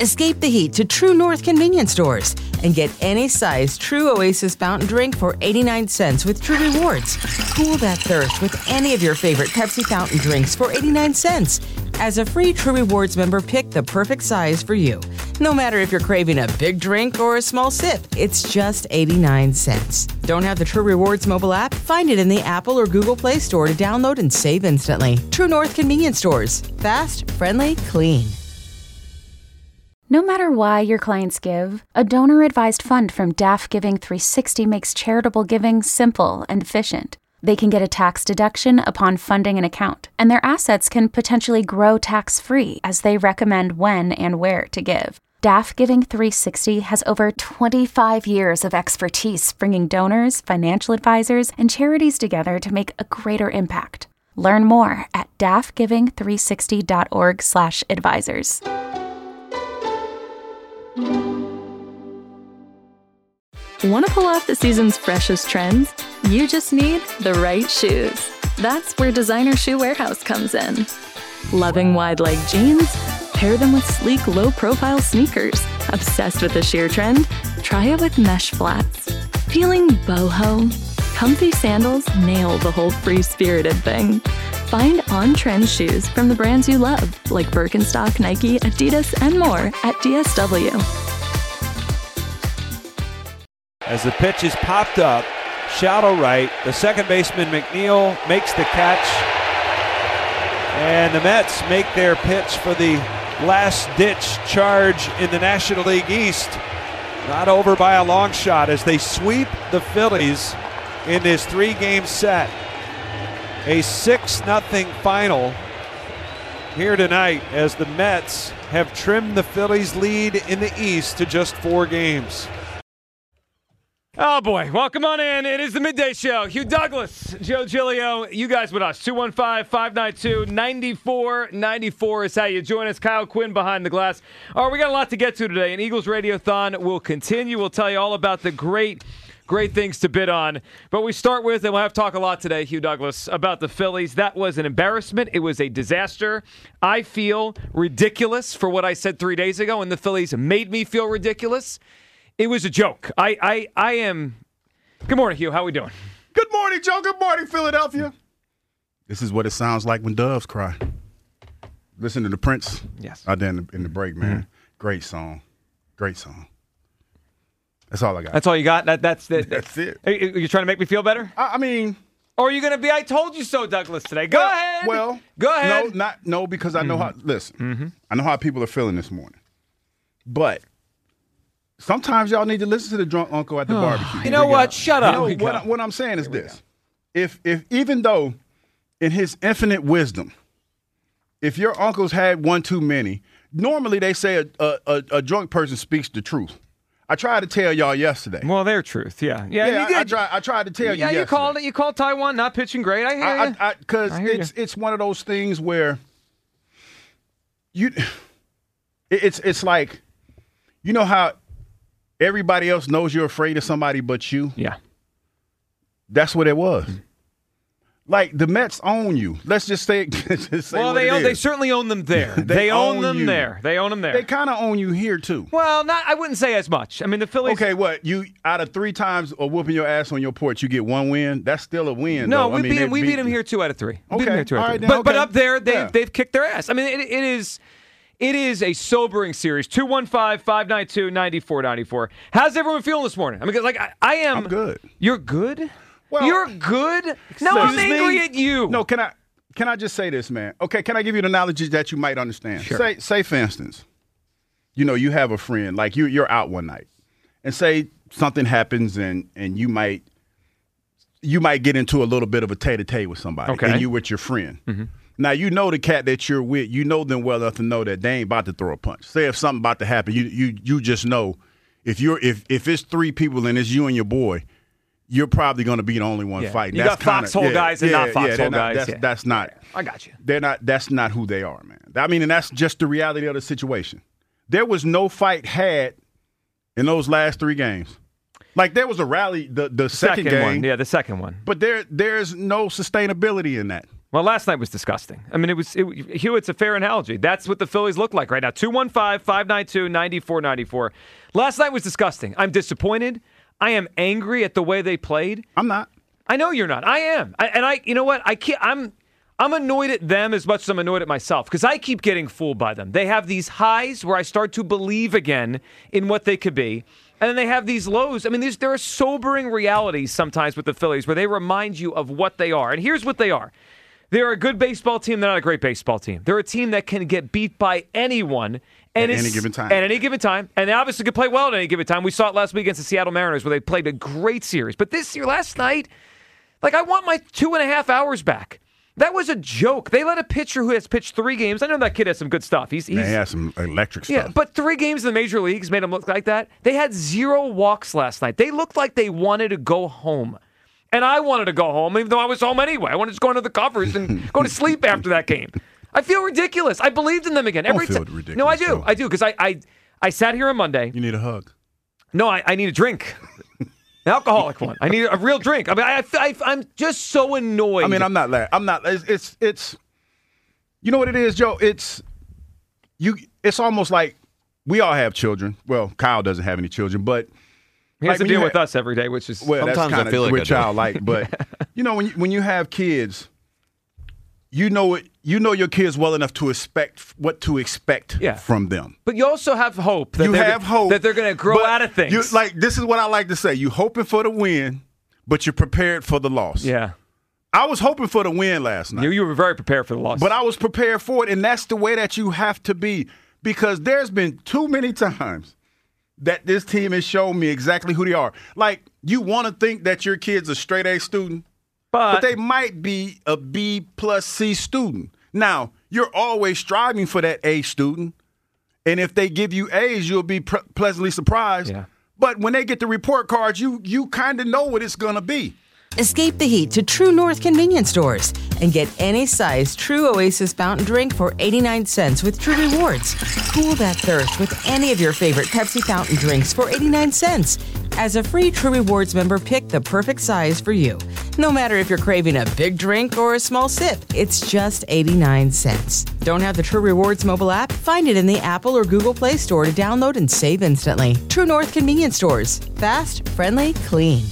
Escape the heat to True North convenience stores and get any size True Oasis fountain drink for 89 cents with True Rewards. Cool that thirst with any of your favorite Pepsi fountain drinks for 89 cents. As a free True Rewards member, pick the perfect size for you. No matter if you're craving a big drink or a small sip, it's just 89 cents. Don't have the True Rewards mobile app? Find it in the Apple or Google Play Store to download and save instantly. True North convenience stores. Fast, friendly, clean. No matter why your clients give, a donor-advised fund from DAF Giving 360 makes charitable giving simple and efficient. They can get a tax deduction upon funding an account, and their assets can potentially grow tax-free as they recommend when and where to give. DAF Giving 360 has over 25 years of expertise bringing donors, financial advisors, and charities together to make a greater impact. Learn more at dafgiving360.org/advisors. Want to pull off the season's freshest trends? You just need the right shoes. That's where Designer Shoe Warehouse comes in. Loving wide-leg jeans? Pair them with sleek, low-profile sneakers. Obsessed with the sheer trend? Try it with mesh flats. Feeling boho? Comfy sandals nail the whole free-spirited thing. Find on-trend shoes from the brands you love, like Birkenstock, Nike, Adidas, and more at DSW. As the pitch is popped up, shallow right, the second baseman McNeil makes the catch, and the Mets make their pitch for the last-ditch charge in the National League East. Not over by a long shot as they sweep the Phillies in this three-game set. A 6-0 final here tonight as the Mets have trimmed the Phillies' lead in the East to just 4 games. Oh, boy. Welcome on in. It is the Midday Show. Hugh Douglas, Joe Giglio, you guys with us. 215-592-9494 is how you join us. Kyle Quinn behind the glass. All right, we got a lot to get to today. An Eagles Radiothon will continue. We'll tell you all about the great things to bid on. But we start with, and we'll have to talk a lot today, Hugh Douglas, about the Phillies. That was an embarrassment. It was a disaster. I feel ridiculous for what I said 3 days ago, and the Phillies made me feel ridiculous. It was a joke. I am. Good morning, Hugh. How we doing? Good morning, Joe. Good morning, Philadelphia. This is what it sounds like when doves cry. Listen to the Prince. Yes. Out there in the break, man. Mm-hmm. Great song. Great song. That's all I got. That's all you got? That's it. That's it. Are you trying to make me feel better? I mean. Or are you going to be I told you so, Douglas, today? Go ahead. Well. Go ahead. No, because I know how. Listen. I know how people are feeling this morning. But. Sometimes y'all need to listen to the drunk uncle at the barbecue. You know what? Shut up. What I'm saying is this. If even though in his infinite wisdom, if your uncles had one too many, normally they say a drunk person speaks the truth. I tried to tell y'all yesterday. Well, their truth, yeah. I tried to tell you yesterday. Yeah, you called Taiwan not pitching great. I hear you. Because it's one of those things where it's like, you know how everybody else knows you're afraid of somebody but you? Yeah. That's what it was. Like, the Mets own you. Let's just say well, they certainly own them there. They own them there. They own them there. They kind of own you here, too. Well, I wouldn't say as much. I mean, the Phillies. Okay, what? You, out of 3 times of whooping your ass on your porch, you get 1 win? That's still a win, No, though. we beat them here 2 out of 3. Okay. But up there, they've kicked their ass. I mean, it is a sobering series. 215-592-9494. How's everyone feeling this morning? I mean, like I am. I'm good. You're good? Well, you're good? No, I'm angry at you. No, can I just say this, man? Okay, can I give you an analogy that you might understand? Sure. Say for instance, you have a friend, like you're out one night, and say something happens and you might get into a little bit of a tete-a-tete with somebody, okay, and you with your friend. Mm-hmm. Now, you know the cat that you're with, you know them well enough to know that they ain't about to throw a punch. Say if something about to happen, you just know if it's 3 people and it's you and your boy, you're probably going to be the only one fighting. You got foxhole guys and not foxhole guys. That's not. I got you. That's not who they are, man. I mean, and that's just the reality of the situation. There was no fight had in those last 3 games. Like, there was a rally the second game. one. Yeah, the second one. But there's no sustainability in that. Well, last night was disgusting. I mean, Hugh, it's a fair analogy. That's what the Phillies look like right now. 215-592-9494. Last night was disgusting. I'm disappointed. I am angry at the way they played. I'm not. I know you're not. I am. You know what? I'm annoyed at them as much as I'm annoyed at myself because I keep getting fooled by them. They have these highs where I start to believe again in what they could be. And then they have these lows. I mean, there are sobering realities sometimes with the Phillies where they remind you of what they are. And here's what they are. They're a good baseball team. They're not a great baseball team. They're a team that can get beat by anyone. At any given time. At any given time. And they obviously can play well at any given time. We saw it last week against the Seattle Mariners where they played a great series. But this year, last night, I want my 2.5 hours back. That was a joke. They let a pitcher who has pitched 3 games. I know that kid has some good stuff. He has some electric stuff. Yeah, but 3 games in the major leagues made him look like that. They had 0 walks last night. They looked like they wanted to go home. And I wanted to go home, even though I was home anyway. I wanted to just go into the covers and go to sleep after that game. I feel ridiculous. I believed in them again. Don't feel ridiculous. No, I do. Though. I do, because I sat here on Monday. You need a hug. No, I need a drink. An alcoholic one. I need a real drink. I mean, I'm just so annoyed. I mean, I'm not. It's. You know what it is, Joe? It's almost like we all have children. Well, Kyle doesn't have any children, but he has to deal with us every day, which is sometimes that's kind of we're childlike. But you know, when you have kids, you know your kids well enough to expect what to expect from them. But you also have hope that they're going to grow out of things. This is what I like to say. You're hoping for the win, but you're prepared for the loss. Yeah. I was hoping for the win last night. You were very prepared for the loss. But I was prepared for it, and that's the way that you have to be, because there's been too many times that this team has shown me exactly who they are. Like, you want to think that your kid's a straight A student, but they might be a B plus C student. Now, you're always striving for that A student, and if they give you A's, you'll be pleasantly surprised. Yeah. But when they get the report cards, you kind of know what it's going to be. Escape the heat to True North convenience stores and get any size True Oasis fountain drink for 89 cents with True Rewards. Cool that thirst with any of your favorite Pepsi fountain drinks for 89 cents. As a free True Rewards member, pick the perfect size for you. No matter if you're craving a big drink or a small sip, it's just 89 cents. Don't have the True Rewards mobile app? Find it in the Apple or Google Play Store to download and save instantly. True North convenience stores. Fast, friendly, clean.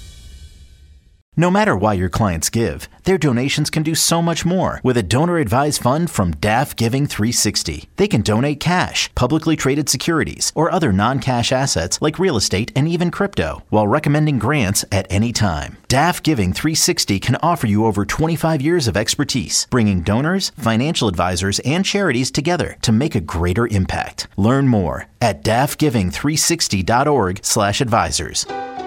No matter why your clients give, their donations can do so much more with a donor-advised fund from DAF Giving 360. They can donate cash, publicly traded securities, or other non-cash assets like real estate and even crypto, while recommending grants at any time. DAF Giving 360 can offer you over 25 years of expertise, bringing donors, financial advisors, and charities together to make a greater impact. Learn more at dafgiving360.org/advisors.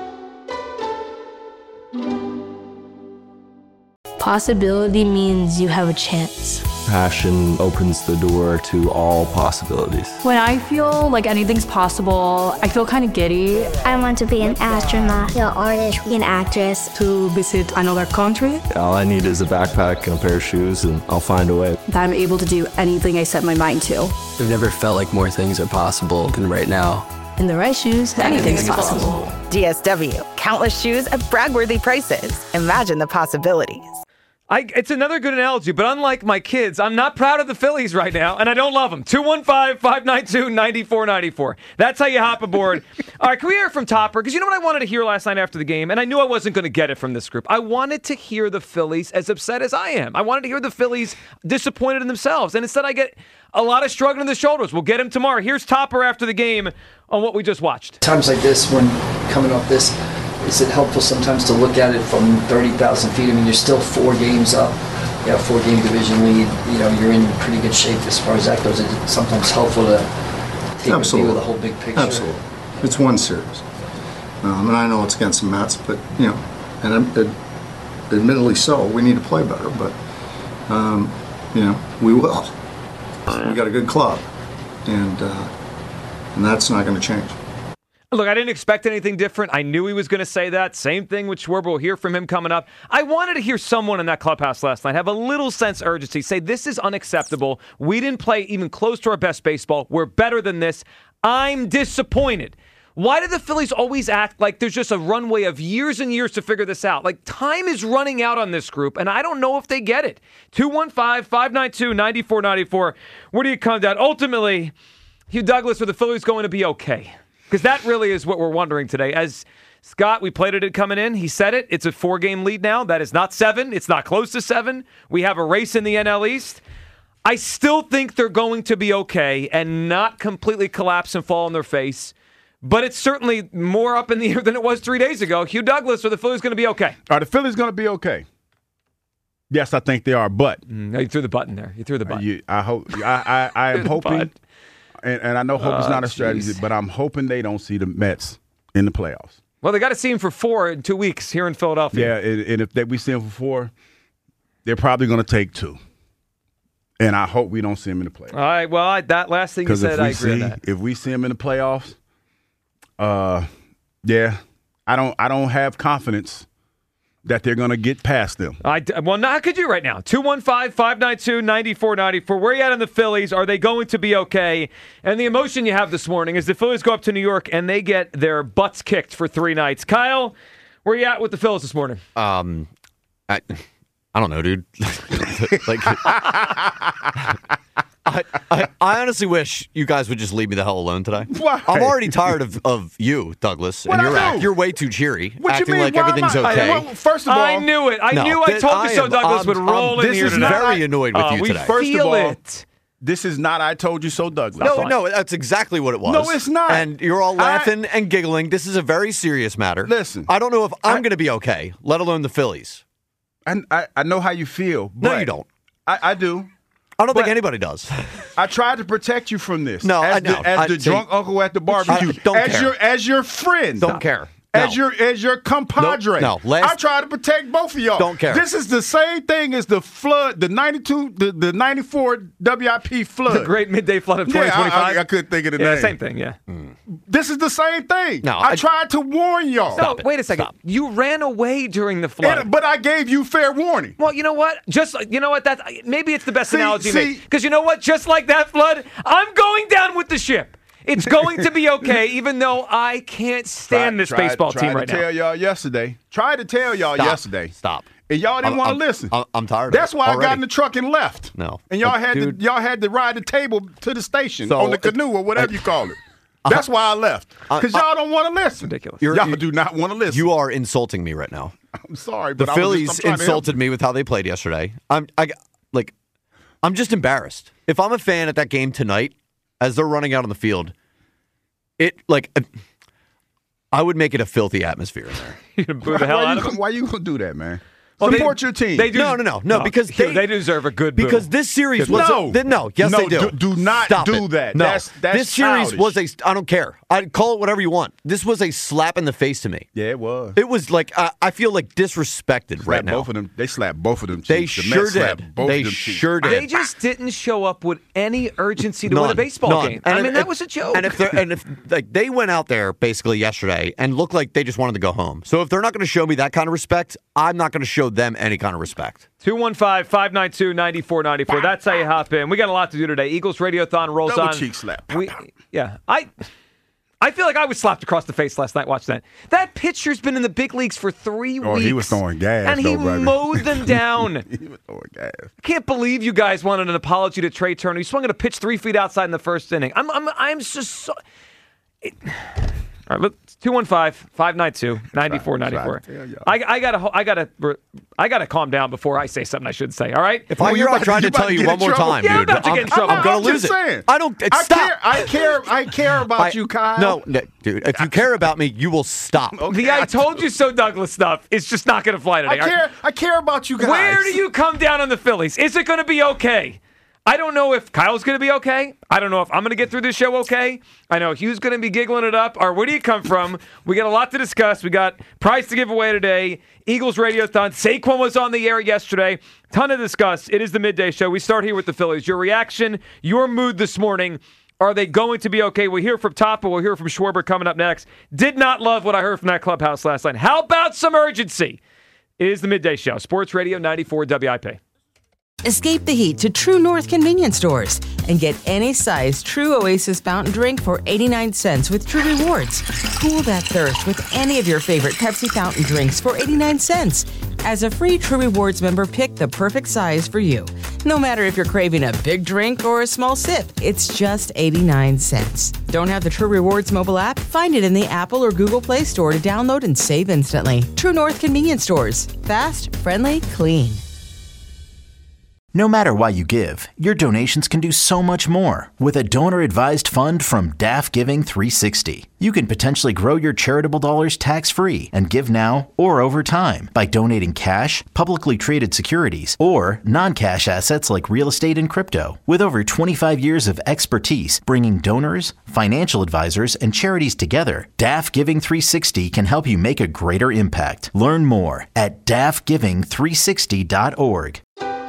Possibility means you have a chance. Passion opens the door to all possibilities. When I feel like anything's possible, I feel kind of giddy. I want to be an astronaut, an artist, an actress. To visit another country. All I need is a backpack and a pair of shoes, and I'll find a way. That I'm able to do anything I set my mind to. I've never felt like more things are possible than right now. In the right shoes, anything's possible. DSW. Countless shoes at brag-worthy prices. Imagine the possibilities. It's another good analogy, but unlike my kids, I'm not proud of the Phillies right now, and I don't love them. 215-592-9494. That's how you hop aboard. All right, can we hear from Topper? Because you know what I wanted to hear last night after the game, and I knew I wasn't going to get it from this group. I wanted to hear the Phillies as upset as I am. I wanted to hear the Phillies disappointed in themselves, and instead I get a lot of shrugging of the shoulders. We'll get him tomorrow. Here's Topper after the game on what we just watched. Times like this, when coming off this, is it helpful sometimes to look at it from 30,000 feet? I mean, you're still 4 games up. You have a 4-game division lead. You know, you're in pretty good shape as far as that goes. It's sometimes helpful to take a view of the whole big picture. Absolutely. It's one series. And I know it's against the Mets, but, you know, and admittedly so, we need to play better, but, you know, we will. We got a good club, and that's not going to change. Look, I didn't expect anything different. I knew he was going to say that. Same thing with Schwarber. We'll hear from him coming up. I wanted to hear someone in that clubhouse last night have a little sense of urgency, say this is unacceptable. We didn't play even close to our best baseball. We're better than this. I'm disappointed. Why do the Phillies always act like there's just a runway of years and years to figure this out? Like, time is running out on this group, and I don't know if they get it. 215-592-9494. Where do you come down? Ultimately, Hugh Douglas, are the Phillies going to be okay? Because that really is what we're wondering today. As Scott, we played it coming in. He said it. It's a 4-game lead now. That is not 7. It's not close to 7. We have a race in the NL East. I still think they're going to be okay and not completely collapse and fall on their face. But it's certainly more up in the air than it was 3 days ago. Hugh Douglas, are the Phillies going to be okay? Are the Phillies going to be okay? Yes, I think they are, but... No, you threw the button there. You threw the button. I hope. I am hoping, and I know hope is not a strategy, but I'm hoping they don't see the Mets in the playoffs. Well, they got to see him for 4 in 2 weeks here in Philadelphia. Yeah, and if we see him for 4, they're probably going to take 2. And I hope we don't see him in the playoffs. All right, well, that last thing you said, I agree with that. If we see him in the playoffs... yeah, I don't have confidence that they're going to get past them. Well, how could you right now? 215-592-9494. Where are you at on the Phillies? Are they going to be okay? And the emotion you have this morning is the Phillies go up to New York and they get their butts kicked for 3 nights. Kyle, where are you at with the Phillies this morning? I don't know, dude. I honestly wish you guys would just leave me the hell alone today. Why? I'm already tired of you, Douglas. What and you're way too cheery, acting like everything's okay. Well, first of all, I knew it. I told you so. Douglas would roll in here today. I'm very annoyed with you today. First of all, this is not I told you so, Douglas. No, that's exactly what it was. No, it's not. And you're all laughing and giggling. This is a very serious matter. Listen, I don't know if I'm going to be okay, let alone the Phillies. I know how you feel. But no, you don't. I do. I don't think anybody does. I tried to protect you from this. No, as the drunk uncle at the barbecue. As your friend. Don't care. As your compadre. No. I try to protect both of y'all. Don't care. This is the same thing as the flood, the 94 WIP flood. The great midday flood of 2025. I couldn't think of the name. Same thing, yeah. This is the same thing. No, I tried to warn y'all. No, wait a second. Stop. You ran away during the flood. But I gave you fair warning. Well, you know what? That's maybe it's the best analogy made. Because you know what? Just like that flood, I'm going down with the ship. It's going to be okay, even though I can't stand this baseball team right now. Tried to tell y'all yesterday. Stop. And y'all didn't want to listen. I'm tired. That's why I got in the truck and left. No. And y'all had to ride the table to the station on the canoe or whatever you call it. That's why I left. Because y'all don't want to listen. Ridiculous. Y'all do not want to listen. You are insulting me right now. I'm sorry, but the Phillies insulted me with how they played yesterday. I'm just embarrassed. If I'm a fan at that game tonight, as they're running out on the field, I would make it a filthy atmosphere in there. You're gonna boo the hell out of them? Why you gonna do that, man? Well, Support your team. No, because they deserve a good boo. Because this series was they do. Do not Stop do it. that. No, that's this series childish. was I don't care. I'd call it whatever you want. This was a slap in the face to me. Yeah, it was. It was like I feel like disrespected right now. Both of them. They slapped both of them. They sure did. They sure did. They just didn't show up with any urgency to win a baseball game. That was a joke. And if they went out there basically yesterday and looked like they just wanted to go home. So if they're not going to show me that kind of respect, I'm not going to show them any kind of respect. 215-592-9494. That's how you hop in. We got a lot to do today. Eagles Radiothon rolls on. Double cheek slap. I feel like I was slapped across the face last night watching that. That pitcher's been in the big leagues for 3 weeks. He was throwing gas, and he mowed them down. He was throwing gas. I can't believe you guys wanted an apology to Trey Turner. He swung at a pitch 3 feet outside in the first inning. I'm just so... All right, 215-592-9494. I gotta calm down before I say something I shouldn't say. All right. If I tried to tell you one more time, dude, I'm about to get in trouble. I'm gonna lose it. I don't stop. I care about you, Kyle. No, dude. If you care about me, you will stop. Okay, the I told you so, Douglas stuff is just not gonna fly today. I care about you guys. Where do you come down on the Phillies? Is it gonna be okay? I don't know if Kyle's going to be okay. I don't know if I'm going to get through this show okay. I know Hugh's going to be giggling it up. Or where do you come from? We got a lot to discuss. We got prize to give away today. Eagles Radiothon. Saquon was on the air yesterday. Ton to discuss. It is the midday show. We start here with the Phillies. Your reaction, your mood this morning. Are they going to be okay? We'll hear from Topper. We'll hear from Schwarber coming up next. Did not love what I heard from that clubhouse last night. How about some urgency? It is the midday show. Sports Radio 94 WIP. Escape the heat to True North convenience stores and get any size True Oasis fountain drink for 89 cents with True Rewards. Cool that thirst with any of your favorite Pepsi fountain drinks for 89 cents. As a free True Rewards member, pick the perfect size for you. No matter if you're craving a big drink or a small sip, it's just 89 cents. Don't have the True Rewards mobile app? Find it in the Apple or Google Play Store to download and save instantly. True North convenience stores. Fast, friendly, clean. No matter why you give, your donations can do so much more. With a donor-advised fund from DAF Giving 360, you can potentially grow your charitable dollars tax-free and give now or over time by donating cash, publicly traded securities, or non-cash assets like real estate and crypto. With over 25 years of expertise bringing donors, financial advisors, and charities together, DAF Giving 360 can help you make a greater impact. Learn more at dafgiving360.org.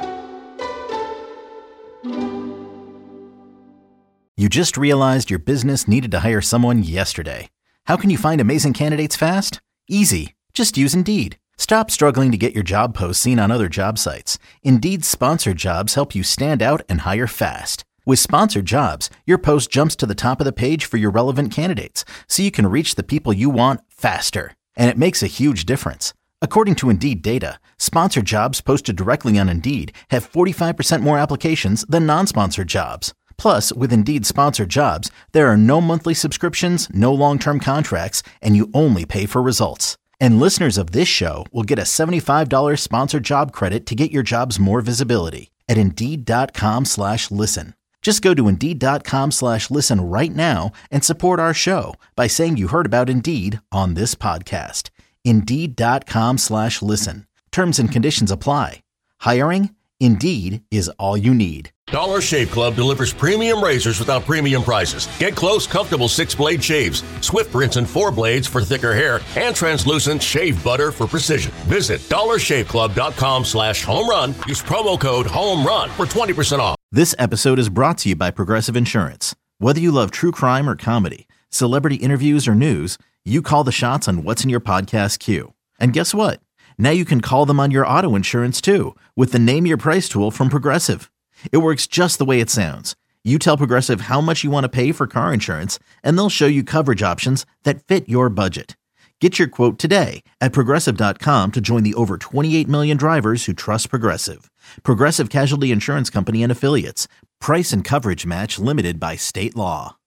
You just realized your business needed to hire someone yesterday. How can you find amazing candidates fast? Easy. Just use Indeed. Stop struggling to get your job posts seen on other job sites. Indeed's sponsored jobs help you stand out and hire fast. With sponsored jobs, your post jumps to the top of the page for your relevant candidates, so you can reach the people you want faster. And it makes a huge difference. According to Indeed data, sponsored jobs posted directly on Indeed have 45% more applications than non-sponsored jobs. Plus, with Indeed sponsored jobs, there are no monthly subscriptions, no long-term contracts, and you only pay for results. And listeners of this show will get a $75 sponsored job credit to get your jobs more visibility at Indeed.com/listen. Just go to Indeed.com/listen right now and support our show by saying you heard about Indeed on this podcast. Indeed.com/listen. Terms and conditions apply. Hiring? Indeed is all you need. Dollar Shave Club delivers premium razors without premium prices. Get close, comfortable 6-blade shaves, swift rinse and 4 blades for thicker hair, and translucent shave butter for precision. Visit dollarshaveclub.com/home-run. Use promo code HOME-RUN for 20% off. This episode is brought to you by Progressive Insurance. Whether you love true crime or comedy, celebrity interviews or news, you call the shots on what's in your podcast queue. And guess what? Now you can call them on your auto insurance too with the Name Your Price tool from Progressive. It works just the way it sounds. You tell Progressive how much you want to pay for car insurance, and they'll show you coverage options that fit your budget. Get your quote today at Progressive.com to join the over 28 million drivers who trust Progressive. Progressive Casualty Insurance Company and Affiliates. Price and coverage match limited by state law.